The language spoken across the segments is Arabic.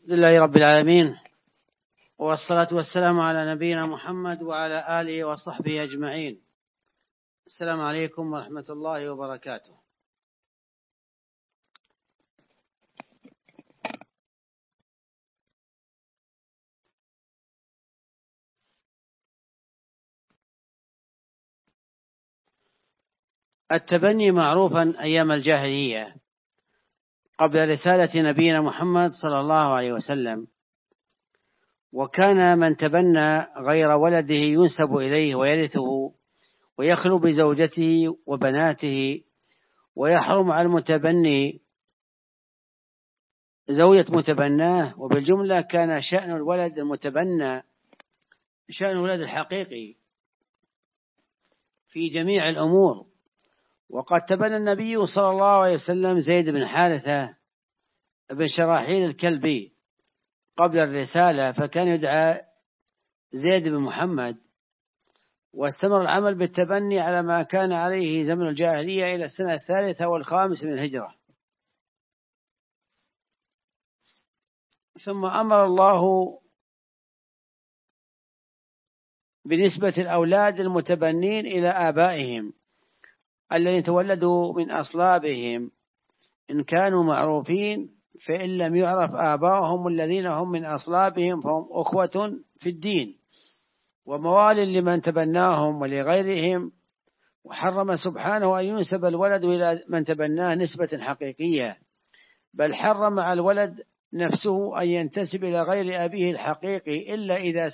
الحمد لله رب العالمين، والصلاة والسلام على نبينا محمد وعلى آله وصحبه أجمعين. السلام عليكم ورحمة الله وبركاته. التبني معروفا أيام الجاهلية قبل رسالة نبينا محمد صلى الله عليه وسلم، وكان من تبنى غير ولده ينسب إليه ويرثه ويخلو بزوجته وبناته، ويحرم على المتبني زوجة متبناه. وبالجملة كان شأن الولد المتبنى شأن الولد الحقيقي في جميع الأمور. وقد تبنى النبي صلى الله عليه وسلم زيد بن حارثة بن شراحيل الكلبي قبل الرسالة، فكان يدعى زيد بن محمد. واستمر العمل بالتبني على ما كان عليه زمن الجاهلية إلى السنة 3 والخامس من الهجرة. ثم أمر الله بنسبة الأولاد المتبنين إلى آبائهم الذين تولدوا من أصلابهم إن كانوا معروفين، فإن لم يعرف آباؤهم الذين هم من أصلابهم فهم أخوة في الدين وموال لمن تبناهم ولغيرهم. وحرم سبحانه أن ينسب الولد إلى من تبناه نسبة حقيقية، بل حرم على الولد نفسه أن ينتسب إلى غير أبيه الحقيقي إلا إذا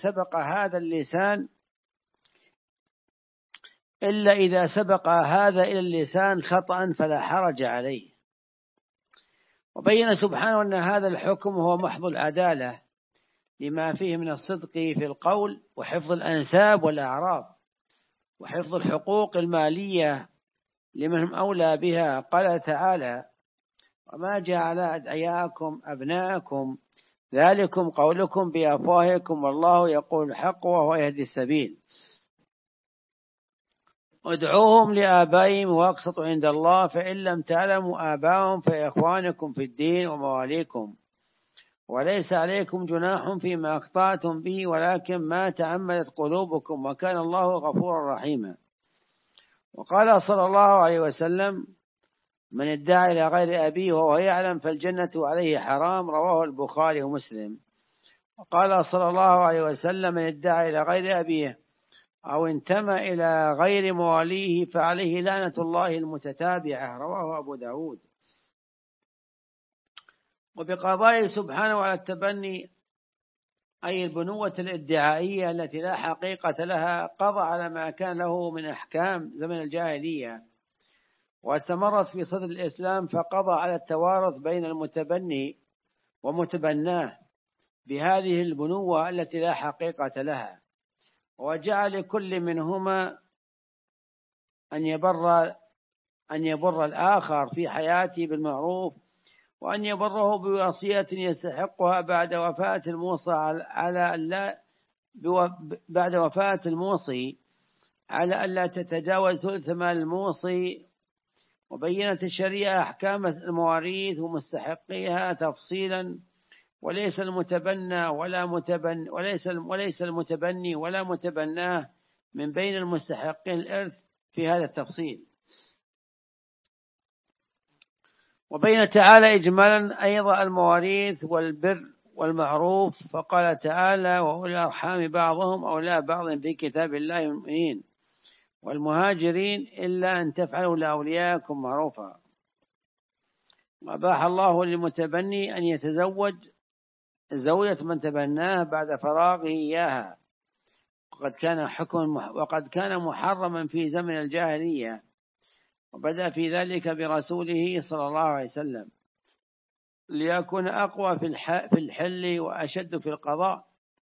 سبق هذا إلى اللسان خطأ فلا حرج عليه. وبين سبحانه أن هذا الحكم هو محض العدالة لما فيه من الصدق في القول وحفظ الأنساب والأعراض وحفظ الحقوق المالية لمن هم أولى بها. قال تعالى: وما جعل أدعياءكم أبناءكم ذلكم قولكم بأفواهكم والله يقول الحق وهو يهدي السبيل. ادعوهم لآبائهم واقسطوا عند الله فإن لم تعلموا آباءهم فإخوانكم في الدين ومواليكم وليس عليكم جناح فيما أخطأتم به ولكن ما تعمدت قلوبكم وكان الله غفورا رحيما. وقال صلى الله عليه وسلم: من ادعى إلى غير أبيه وهو يعلم فالجنة عليه حرام، رواه البخاري ومسلم. وقال صلى الله عليه وسلم: من ادعى إلى غير أبيه أو انتمى إلى غير مواليه فعليه لعنة الله المتتابعة، رواه أبو داود. وبقضاء سبحانه على التبني أي البنوة الادعائية التي لا حقيقة لها قضى على ما كان له من أحكام زمن الجاهلية واستمرت في صدر الإسلام، فقضى على التوارث بين المتبني ومتبناه بهذه البنوة التي لا حقيقة لها، وجعل لكل منهما أن يبر الآخر في حياته بالمعروف وأن يبره بوصية يستحقها بعد وفاة الموصي على ألا تتجاوز ثلث مال الموصي. وبينت الشريعة أحكام المواريث ومستحقيها تفصيلا، وليس المتبني ولا متبناه من بين المستحقين الإرث في هذا التفصيل. وبين تعالى إجمالا أيضا المواريث والبر والمعروف، فقال تعالى: وأولي الأرحام بعضهم أولى بعض في كتاب الله المؤمنين والمهاجرين إلا أن تفعلوا لأولياءكم معروفا. وأباح الله للمتبني أن يتزوج زوجة من تبناه بعد فراغه إياها، وقد كان محرما في زمن الجاهلية، وبدأ في ذلك برسوله صلى الله عليه وسلم ليكون أقوى في الحل وأشد في القضاء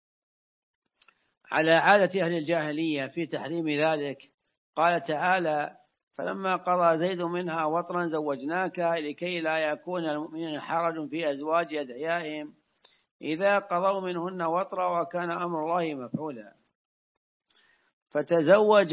على عادة أهل الجاهلية في تحريم ذلك. قال تعالى: فلما قضى زيد منها وطرا زوجناكها لكي لا يكون المؤمنين حرج في أزواج أدعيائهم إذا قضوا منهن وطرا وكان أمر الله مفعولا. فتزوج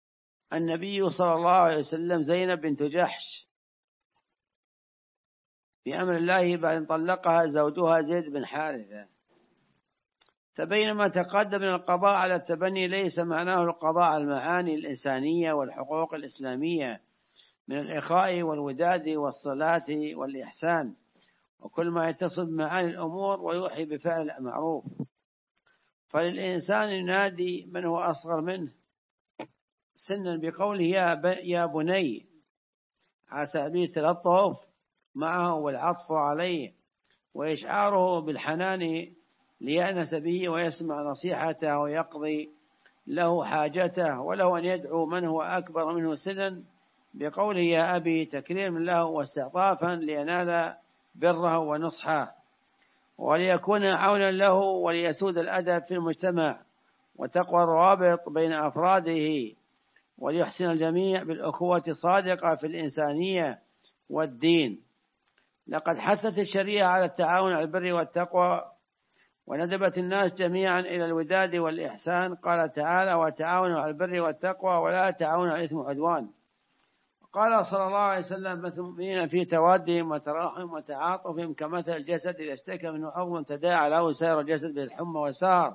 النبي صلى الله عليه وسلم زينب بنت جحش بأمر الله بعد أن طلقها زوجها زيد بن حارثة. تبين ما تقدم من القضاء على التبني ليس معناه القضاء على المعاني الإنسانية والحقوق الإسلامية من الإخاء والوداد والصلاة والإحسان وكل ما يتصل بمعاني الأمور ويوحي بفعل المعروف. فللإنسان ينادي من هو أصغر منه سنا بقوله يا بني على سبيل التلطف معه والعطف عليه وإشعاره بالحنان ليأنس به ويسمع نصيحته ويقضي له حاجته، وله أن يدعو من هو أكبر منه سنا بقوله يا أبي تكريما له واستعطافا لينال بره ونصحه وليكون عونا له وليسود الأدب في المجتمع وتقوى الروابط بين أفراده وليحسن الجميع بالأخوة الصادقة في الإنسانية والدين. لقد حثت الشريعة على التعاون على البر والتقوى وندبت الناس جميعا إلى الوداد والإحسان. قال تعالى وتعاونوا على البر والتقوى ولا تعاونوا على الإثم والعدوان. قال صلى الله عليه وسلم مثل المؤمنين في توادهم وتراحم وتعاطفهم كمثل الجسد إذا اشتكى منه عضو تداعى له سائر الجسد بالحمى والسهر.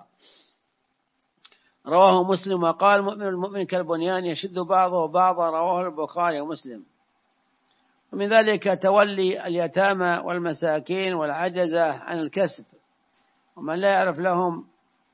رواه مسلم. وقال مؤمن المؤمن كالبنيان يشد بعضه بعضا. رواه البخاري ومسلم. ومن ذلك تولي اليتامى والمساكين والعجزة عن الكسب ومن لا يعرف لهم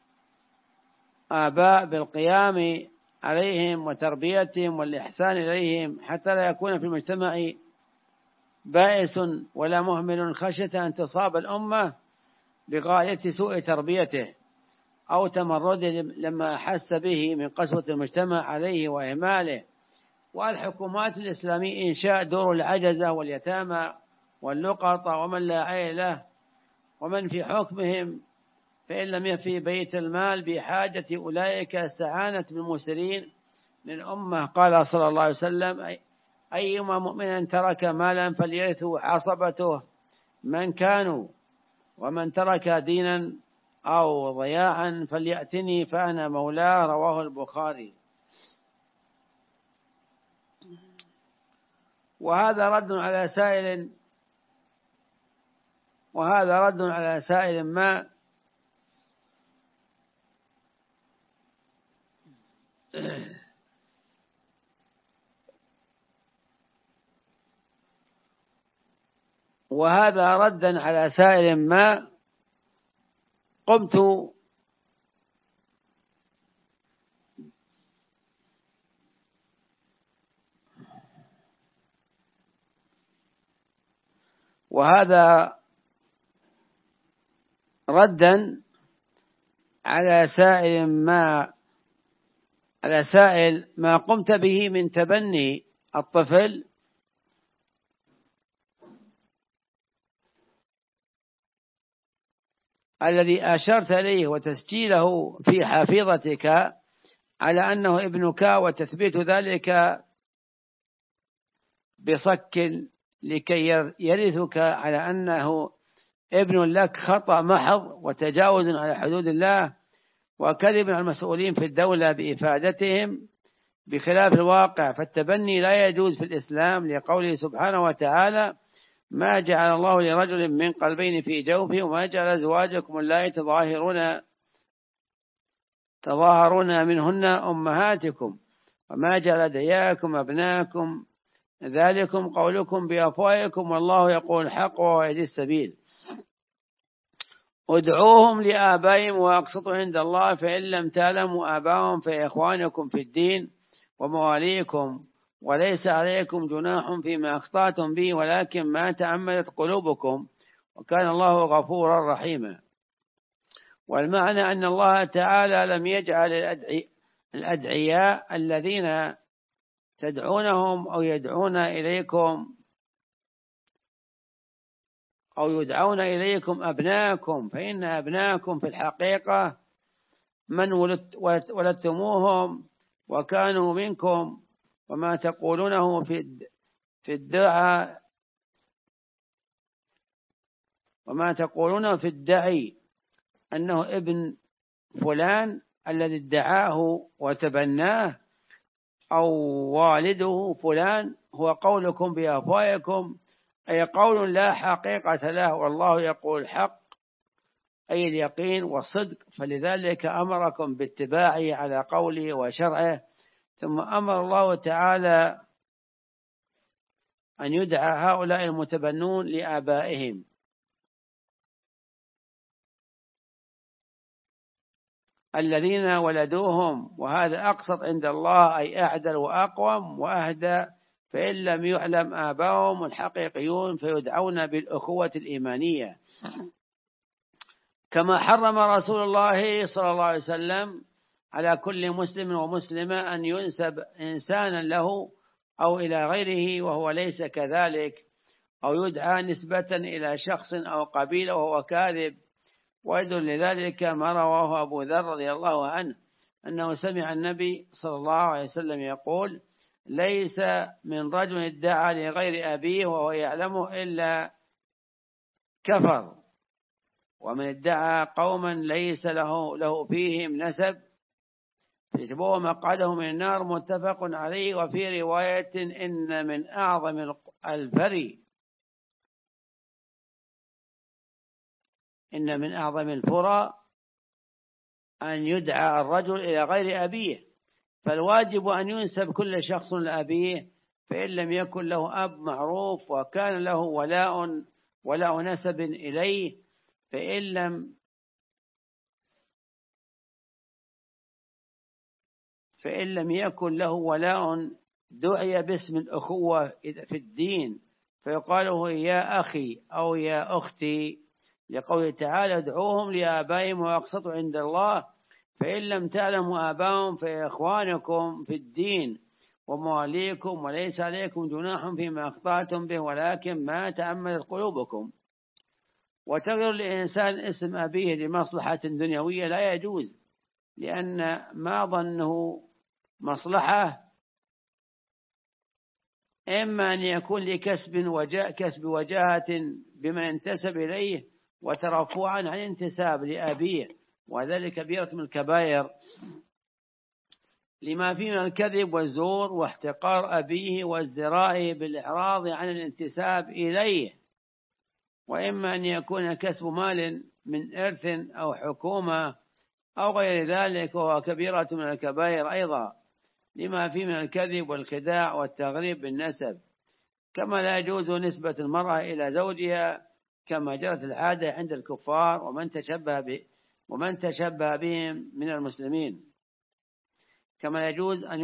آباء بالقيام عليهم وتربيتهم والإحسان إليهم حتى لا يكون في المجتمع بائس ولا مهمل خشية أن تصاب الأمة بغاية سوء تربيته أو تمرده لما أحس به من قسوة المجتمع عليه وإهماله. والحكومات الإسلامية إنشاء دور العجزة واليتامى واللقطة ومن لا عيل له ومن في حكمهم، فإن لم يفي بيت المال بحاجة أولئك استعانت بالمسرين من الأمة. قال صلى الله عليه وسلم أيما مؤمن ترك مالا فليرثه عصبته من كانوا ومن ترك دينا أو ضياعا فليأتني فأنا مولاه. رواه البخاري. وهذا رد على سائل ما وهذا ردا على سائل ما قمت وهذا ردا على سائل ما قمت به من تبني الطفل الذي أشرت إليه وتسجيله في حافظتك على أنه ابنك وتثبيت ذلك بصك لكي يرثك على أنه ابن لك خطأ محض وتجاوز على حدود الله وكذب على المسؤولين في الدولة بإفادتهم بخلاف الواقع. فالتبني لا يجوز في الإسلام لقوله سبحانه وتعالى ما جعل الله لرجل من قلبين في جوفه وما جعل أزواجكم اللائي تظاهرون منهن أمهاتكم وما جعل أدعياءكم أبناءكم ذلكم قولكم بأفواهكم والله يقول الحق وهو يهدي السبيل. ادعوهم لآبائهم وأقسطوا عند الله فإن لم تعلموا آباءهم فإخوانكم في الدين ومواليكم وليس عليكم جناح فيما أخطأتم به ولكن ما تعمدت قلوبكم وكان الله غفورا رحيما. والمعنى أن الله تعالى لم يجعل الأدعياء الذين تدعونهم أو يدعون إليكم أو يدعون إليكم أبناءكم، فإن أبناءكم في الحقيقة من ولدتموهم وكانوا منكم. وما تقولونه في الدعاء وما تقولونه في الدعي أنه ابن فلان الذي ادعاه وتبناه أو والده فلان هو قولكم بأفواهكم أي قول لا حقيقة له، والله يقول الحق أي اليقين والصدق، فلذلك أمركم باتباعه على قوله وشرعه. ثم أمر الله تعالى أن يدعى هؤلاء المتبنون لآبائهم، الذين ولدوهم، وهذا أقسط عند الله أي أعدل وأقوم وأهدى. فإن لم يعلم آباؤهم الحقيقيون فيدعون بالأخوة الإيمانية، كما حرم رسول الله صلى الله عليه وسلم على كل مسلم ومسلمة أن ينسب إنسانا له أو إلى غيره وهو ليس كذلك، أو يدعى نسبة إلى شخص أو قبيلة وهو كاذب. ويدل لذلك ما رواه أبو ذر رضي الله عنه أنه سمع النبي صلى الله عليه وسلم يقول: ليس من رجل ادعى لغير أبيه وهو يعلمه إلا كفر، ومن ادعى قوما ليس له فيهم نسب فيتبوأ مقعده من النار. متفق عليه. وفي رواية: إن من أعظم الفرى أن يدعى الرجل إلى غير أبيه، فالواجب أن ينسب كل شخص لأبيه، فإن لم يكن له أب معروف وكان له ولاء نسب إليه، فإن لم يكن له ولاء دعي باسم الأخوة في الدين، فيقال له يا أخي أو يا أختي، لقوله تعالى: ادعوهم لآبائهم وأقسطوا عند الله، فإن لم تعلموا آباءهم فإخوانكم في الدين ومواليكم، وليس عليكم جناح فيما أخطأتم به ولكن ما تأملت قلوبكم. وتغير الإنسان اسم أبيه لمصلحة دنيوية لا يجوز، لأن ما ظنه مصلحة إما أن يكون لكسب وجاهة بمن انتسب إليه وترفعا عن انتساب لأبيه، وذلك كبيرة من الكبائر لما فيه من الكذب والزور واحتقار أبيه وازدرائه بالإعراض عن الانتساب إليه. وإما أن يكون كسب مال من إرث أو حكومة أو غير ذلك، وهو كبيرة من الكبائر أيضا لما فيه من الكذب والخداع والتغريب بالنسب. كما لا يجوز نسبة المرأة إلى زوجها كما جرت العادة عند الكفار ومن تشبه بهم من المسلمين. كما لا يجوز أن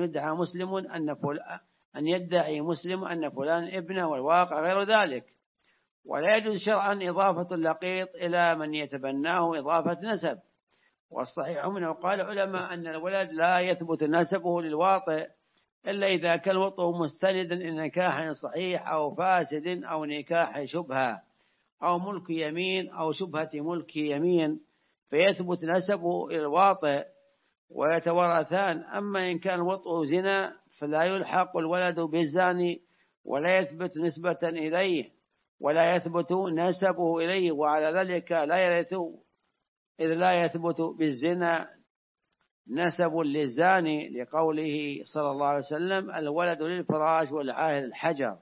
يدعي مسلم أن فلان ابنه، والواقع غير ذلك. ولا يجوز شرعا إضافة اللقيط إلى من يتبناه إضافة نسب. والصحيح منه قال العلماء أن الولد لا يثبت نسبه للواطئ إلا إذا كان الوطء مستندا إلى نكاح صحيح أو فاسد أو نكاح شبهة أو ملك يمين أو شبهة ملك يمين، فيثبت نسبه إلى الواطئ ويتورثان. أما إن كان الوطء زنا فلا يلحق الولد بالزاني ولا يثبت نسبة إليه ولا يثبت نسبه إليه، وعلى ذلك لا يرث إذ لا يثبت بالزنا نسب للزاني، لقوله صلى الله عليه وسلم: الولد للفراش والعاهر الحجر.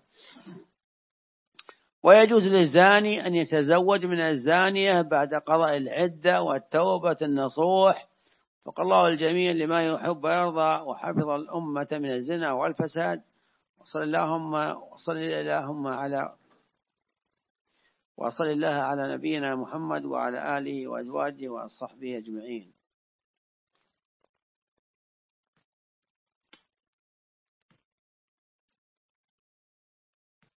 ويجوز للزاني أن يتزوج من الزانية بعد قضاء العدة والتوبة النصوح، فقال الله الجميع لما يحب ويرضى وحفظ الأمة من الزنا والفساد. وصل الله على نبينا محمد وعلى آله وأزواجه وصحبه أجمعين.